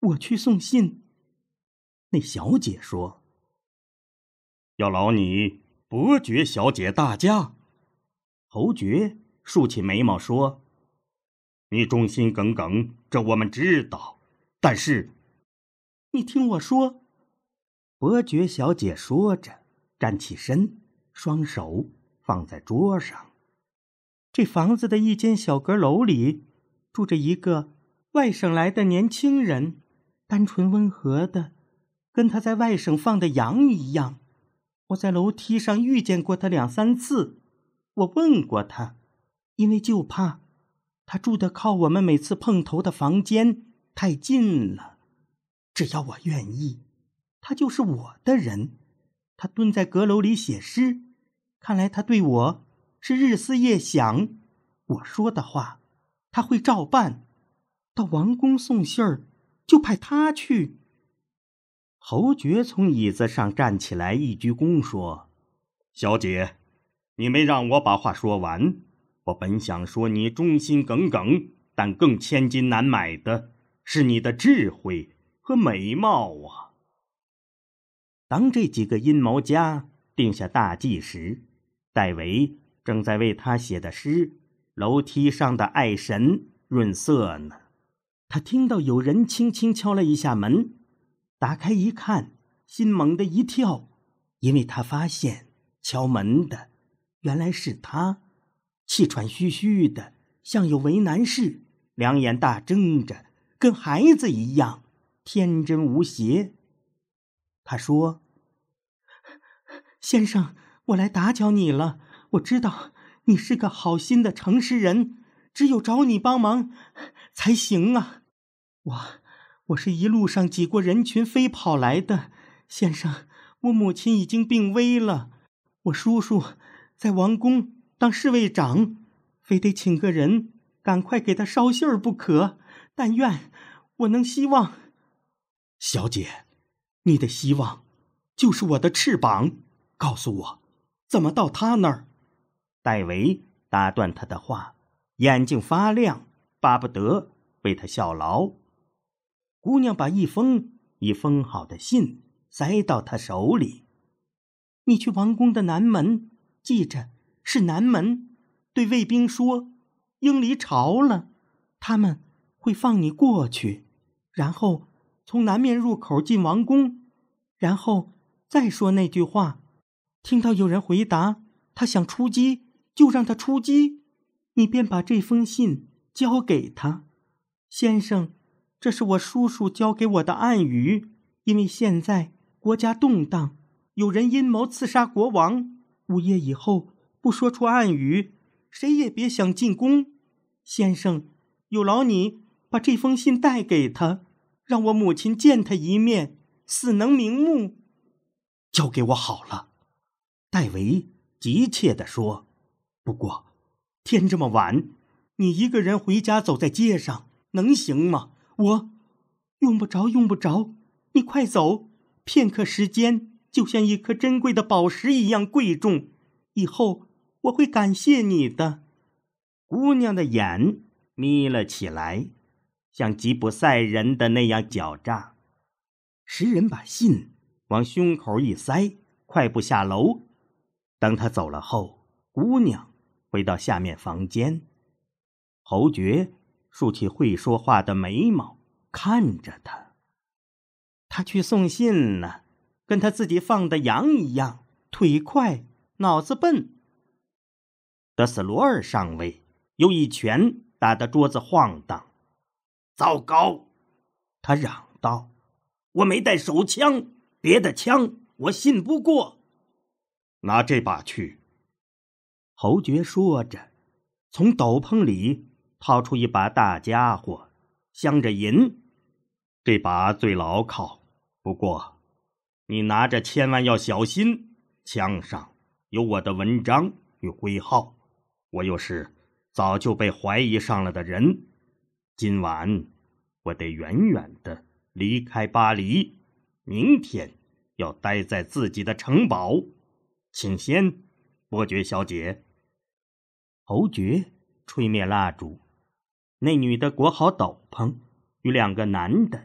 我去送信。那小姐说： 要劳你伯爵小姐大驾。 侯爵竖起眉毛说： 你忠心耿耿，这我们知道，但是…… 你听我说。伯爵小姐说着站起身，双手放在桌上。这房子的一间小阁楼里住着一个外省来的年轻人，单纯温和的，跟他在外省放的羊一样。我在楼梯上遇见过他2、3次，我问过他，因为就怕他住的靠我们每次碰头的房间太近了。只要我愿意，他就是我的人。他蹲在阁楼里写诗，看来他对我是日思夜想。我说的话他会照办，到王宫送信儿就派他去。侯爵从椅子上站起来，一鞠躬说： 小姐，你没让我把话说完。我本想说你忠心耿耿，但更千金难买的是你的智慧和美貌啊。 当这几个阴谋家定下大计时，戴维正在为他写的诗楼梯上的爱神润色呢。他听到有人轻轻敲了一下门，打开一看，心猛地一跳，因为他发现敲门的原来是他，气喘吁吁的，像有为难事，两眼大睁着，跟孩子一样天真无邪。他说：先生，我来打搅你了，我知道你是个好心的诚实人，只有找你帮忙才行啊。我是一路上挤过人群飞跑来的，先生，我母亲已经病危了，我叔叔在王宫当侍卫长，非得请个人赶快给他捎信儿不可，但愿我能希望。小姐，你的希望就是我的翅膀，告诉我怎么到他那儿。戴维打断他的话，眼睛发亮，巴不得为他效劳。姑娘把一封封好的信塞到他手里。你去王宫的南门，记着是南门，对卫兵说英离朝了，他们会放你过去，然后从南面入口进王宫，然后再说那句话，听到有人回答他想出击，就让他出击，你便把这封信交给他。先生，这是我叔叔教给我的暗语，因为现在国家动荡，有人阴谋刺杀国王，午夜以后不说出暗语，谁也别想进宫。先生，有劳你把这封信带给他，让我母亲见他一面，死能瞑目。交给我好了，戴维急切地说。不过天这么晚，你一个人回家走在街上能行吗？我用不着，你快走，片刻时间就像一颗珍贵的宝石一样贵重，以后我会感谢你的。姑娘的眼眯了起来，像吉普赛人的那样狡诈。诗人把信往胸口一塞，快步下楼。等他走了后，姑娘回到下面房间。侯爵竖起会说话的眉毛看着他。他去送信呢，跟他自己放的羊一样，腿快，脑子笨。德斯罗尔上尉又一拳打得桌子晃荡。糟糕，他嚷道，我没带手枪，别的枪我信不过。 拿这把去。 侯爵说着，从斗篷里掏出一把大家伙，镶着银。 这把最牢靠，不过你拿着千万要小心，枪上有我的文章与徽号，我又是早就被怀疑上了的人。今晚我得远远的离开巴黎，明天要待在自己的城堡。请先，伯爵小姐。 侯爵吹灭蜡烛，那女的裹好斗篷，与2个男的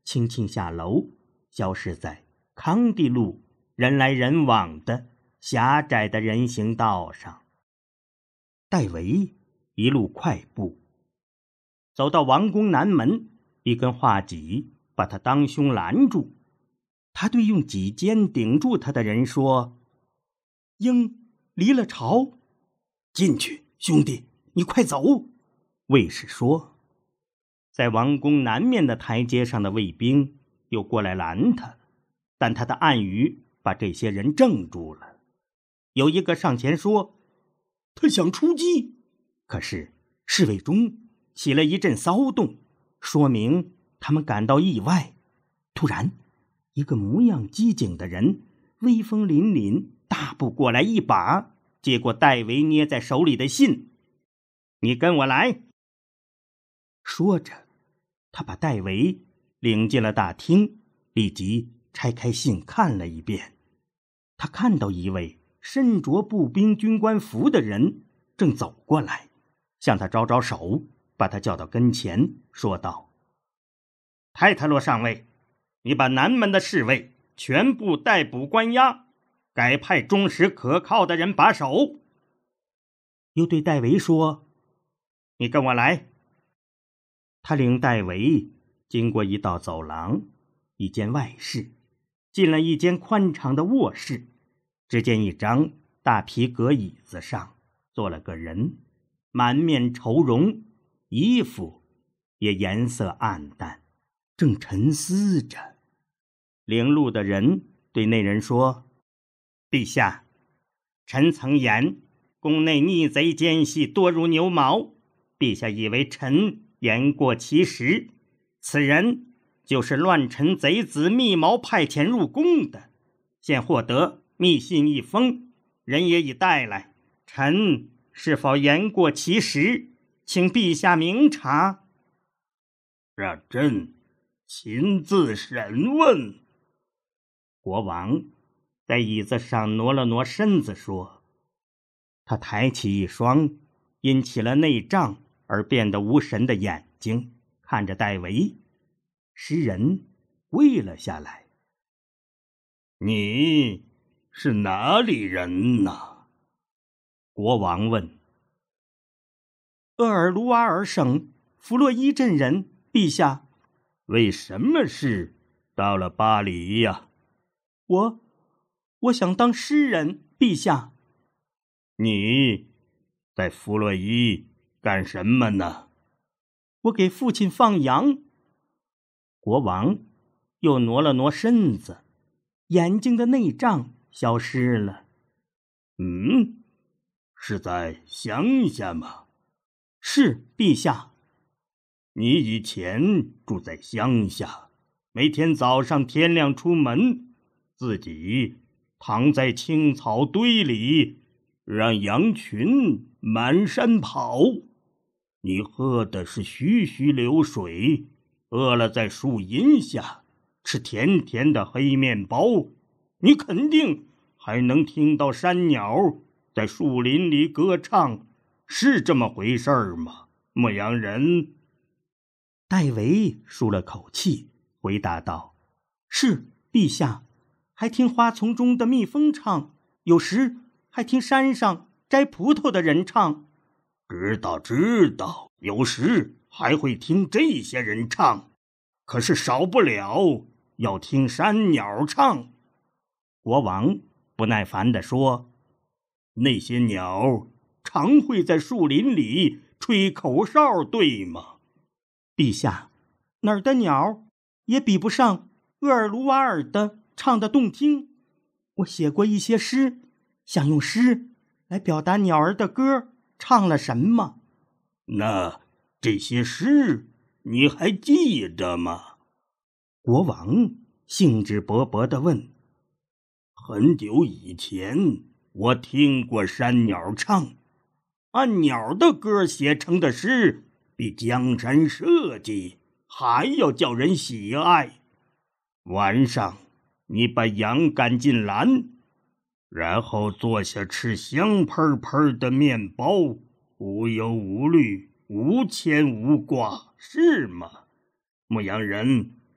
轻轻下楼，消失在康地路人来人往的狭窄的人行道上。戴维一路快步，走到王宫南门，一根画戟把他当胸拦住。他对用戟尖顶住他的人说：鹰离了巢。进去，兄弟，你快走。卫士说。在王宫南面的台阶上的卫兵又过来拦他，但他的暗语把这些人怔住了。有一个上前说：他想出击。可是侍卫中起了一阵骚动，说明他们感到意外。突然，一个模样机警的人威风凛凛大步过来，一把接过戴维捏在手里的信。你跟我来。说着，他把戴维领进了大厅，立即拆开信看了一遍。他看到一位身着步兵军官服的人正走过来，向他招招手，把他叫到跟前，说道：泰特洛上尉，你把南门的侍卫全部逮捕关押，改派忠实可靠的人把守。又对戴维说：你跟我来。他领戴维经过一道走廊，一间外室，进了一间宽敞的卧室。只见一张大皮革椅子上坐了个人，满面愁容，衣服也颜色暗淡，正沉思着。领路的人对那人说：陛下，臣曾言宫内逆贼奸细多如牛毛，陛下以为臣言过其实，此人就是乱臣贼子密谋派遣入宫的，现获得密信一封，人也已带来，臣是否言过其实，请陛下明察。 让朕亲自审问。 国王在椅子上挪了挪身子说。他抬起一双因起了内障而变得无神的眼睛，看着戴维。诗人跪了下来。 你是哪里人呢？ 国王问。厄尔卢瓦尔省弗洛伊镇人，陛下。 为什么事到了巴黎呀？ 我想当诗人，陛下。 你在弗洛伊干什么呢？ 我给父亲放羊。国王又挪了挪身子，眼睛的内障消失了。 是在乡下吗？ 是，陛下。 你以前住在乡下，每天早上天亮出门，自己躺在青草堆里，让羊群满山跑。你喝的是徐徐流水，饿了在树荫下吃甜甜的黑面包。你肯定还能听到山鸟在树林里歌唱，是这么回事吗，牧羊人？ 戴维舒了口气，回答道：是，陛下。还听花丛中的蜜蜂唱，有时还听山上摘葡萄的人唱。 知道，有时还会听这些人唱，可是少不了要听山鸟唱。 国王不耐烦地说： 那些鸟常会在树林里吹口哨，对吗？ 陛下，哪儿的鸟也比不上厄尔卢瓦尔的唱得动听。我写过一些诗，想用诗来表达鸟儿的歌唱了什么。 那这些诗你还记着吗？ 国王兴致勃勃地问。 很久以前我听过山鸟唱，按鸟的歌写成的诗比江山社稷还要叫人喜爱。晚上你把羊赶进栏，然后坐下吃香喷喷的面包，无忧无虑，无牵无挂，是吗？牧羊人，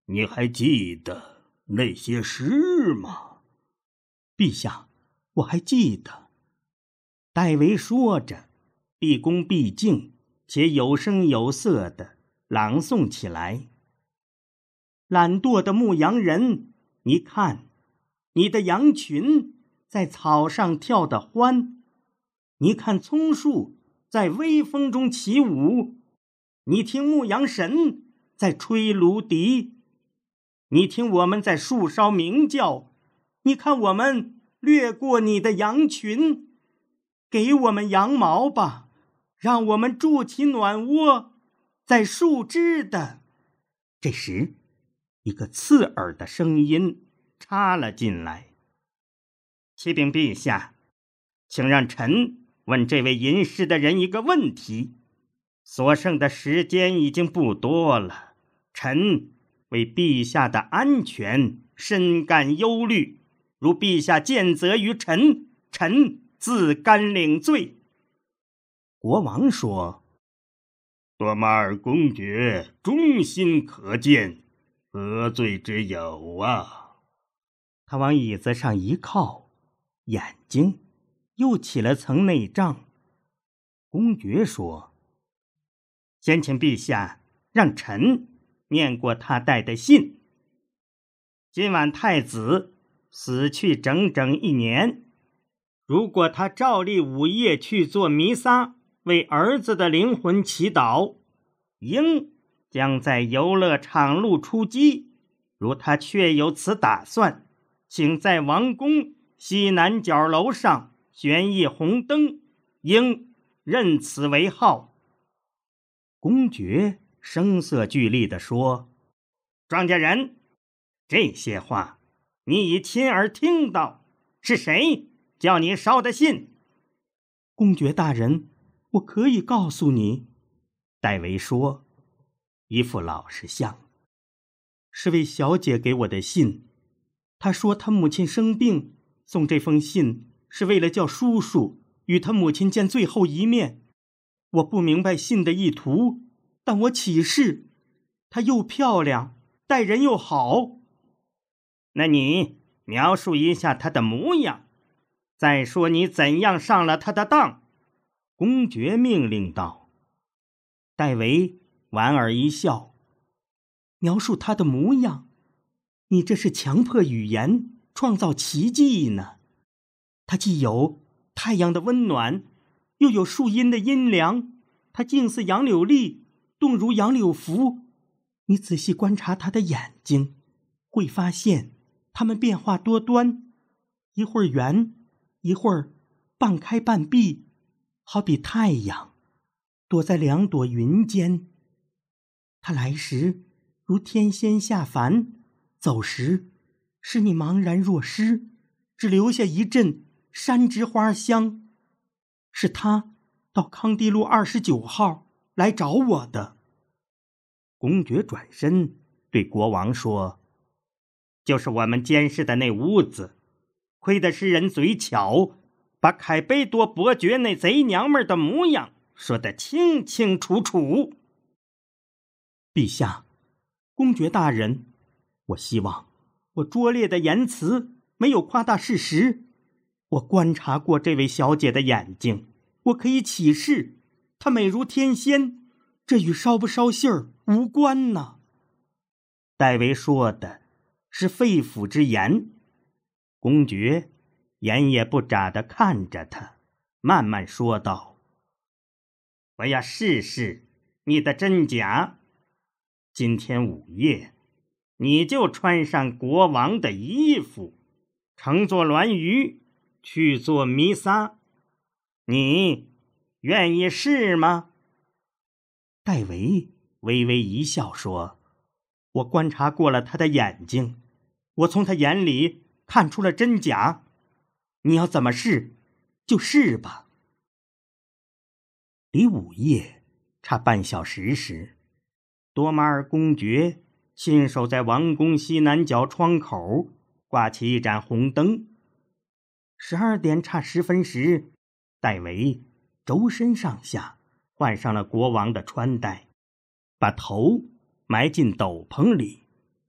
你还记得那些诗吗？ 陛下，我还记得。戴维说着，毕恭毕敬且有声有色地朗诵起来。懒惰的牧羊人，你看，你的羊群在草上跳得欢，你看松树在微风中起舞，你听牧羊神在吹芦笛，你听我们在树梢鸣叫，你看我们掠过你的羊群，给我们羊毛吧，让我们筑起暖窝，在树枝的。这时，一个刺耳的声音插了进来。启禀陛下，请让臣问这位吟诗的人一个问题。所剩的时间已经不多了，臣为陛下的安全深感忧虑，如陛下见责于臣，臣自甘领罪。国王说： 多马尔公爵忠心可见，何罪之有啊？ 他往椅子上一靠，眼睛又起了层内障。公爵说：先请陛下让臣念过他带的信。今晚太子死去整整1年，如果他照例午夜去做弥撒，为儿子的灵魂祈祷，鹰将在游乐场路出击。如他确有此打算，请在王宫西南角楼上悬一红灯，应认此为号。公爵声色俱厉地说：庄稼人，这些话你已亲耳听到，是谁叫你捎的信？公爵大人，我可以告诉你。戴维说，一副老实相。是位小姐给我的信，她说她母亲生病，送这封信是为了叫叔叔与他母亲见最后一面。我不明白信的意图，但我起誓，她又漂亮，待人又好。那你描述一下她的模样，再说你怎样上了她的当。公爵命令道。戴维莞尔一笑，描述她的模样？你这是强迫语言，创造奇迹呢。它既有太阳的温暖，又有树荫的阴凉，它静似杨柳粒，动如杨柳拂。你仔细观察它的眼睛，会发现它们变化多端，一会儿圆，一会儿半开半闭，好比太阳躲在2朵云间。它来时如天仙下凡，走时使你茫然若失，只留下一阵山栀花香。是他到康帝路29号来找我的。公爵转身对国王说：就是我们监视的那屋子，亏得诗人嘴巧，把凯贝多伯爵那贼娘们的模样说得清清楚楚。陛下，公爵大人，我希望我拙劣的言辞没有夸大事实。我观察过这位小姐的眼睛，我可以起誓，她美如天仙，这与烧不烧信儿无关呢。戴维说的是肺腑之言。公爵眼也不眨地看着他，慢慢说道：我要试试你的真假。今天午夜，你就穿上国王的衣服，乘坐銮舆去做弥撒。你愿意试吗？戴维微微一笑说：我观察过了他的眼睛，我从他眼里看出了真假。你要怎么试就试吧。离午夜差半小时时，多马尔公爵亲手在王宫西南角窗口挂起一盏红灯。12点差10分时，戴维周身上下换上了国王的穿戴，把头埋进斗篷里，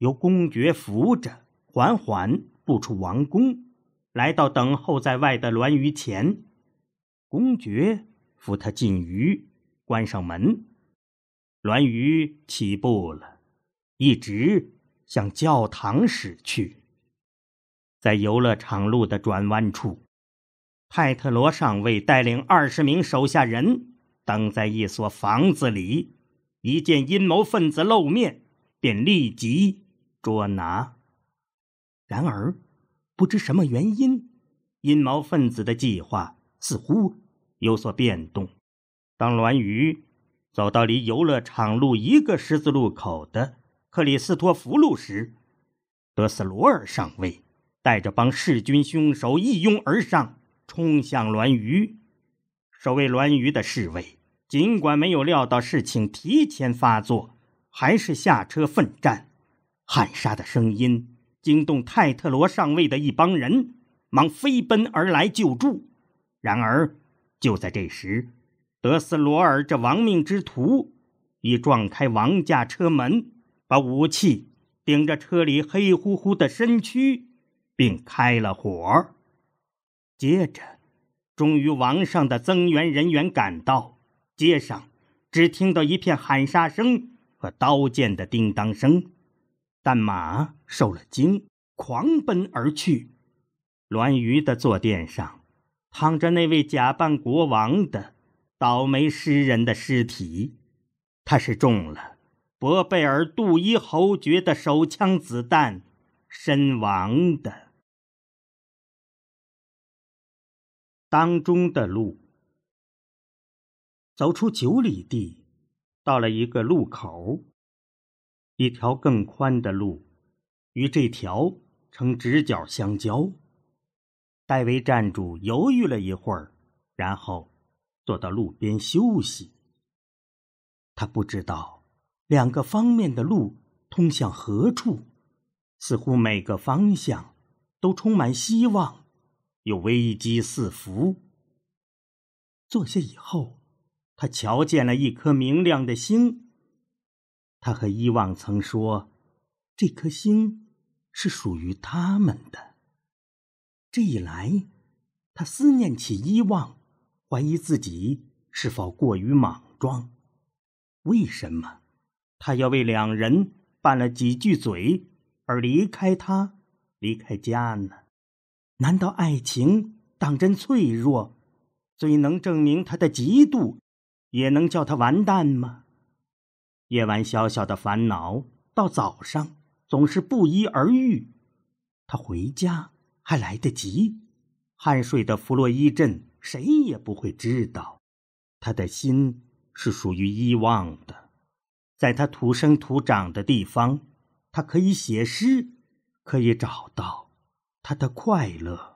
由公爵扶着，缓缓步出王宫，来到等候在外的栾瑜前。公爵扶他进狱，关上门。栾瑜起步了，一直向教堂驶去。在游乐场路的转弯处，泰特罗上尉带领20名手下人等在一所房子里，一见阴谋分子露面，便立即捉拿。然而不知什么原因，阴谋分子的计划似乎有所变动。当栾瑜走到离游乐场路1个十字路口的克里斯托弗路时，德斯罗尔上尉带着帮弑君凶手一拥而上，冲向栾瑜。守卫栾瑜的侍卫尽管没有料到事情提前发作，还是下车奋战。喊杀的声音惊动泰特罗上尉的一帮人，忙飞奔而来救助。然而就在这时，德斯罗尔这亡命之徒已撞开王驾车门，把武器顶着车里黑乎乎的身躯，并开了火。接着终于王上的增援人员赶到，街上只听到一片喊杀声和刀剑的叮当声。但马受了惊，狂奔而去。栾瑜的坐垫上躺着那位假扮国王的倒霉诗人的尸体，他是中了博贝尔杜伊侯爵的手枪子弹身亡的。当中的路，走出9里地，到了一个路口，一条更宽的路与这条呈直角相交。戴维站住犹豫了一会儿，然后坐到路边休息。他不知道2个方面的路通向何处，似乎每个方向都充满希望，又危机四伏。坐下以后，他瞧见了一颗明亮的星。他和伊旺曾说，这颗星是属于他们的。这一来，他思念起伊旺，怀疑自己是否过于莽撞。为什么他要为2人拌了几句嘴而离开他，离开家呢？难道爱情当真脆弱，最能证明他的嫉妒，也能叫他完蛋吗？夜晚小小的烦恼，到早上总是不一而愈。他回家还来得及，酣睡的弗洛伊镇谁也不会知道。他的心是属于伊旺的，在他土生土长的地方，他可以写诗，可以找到他的快乐。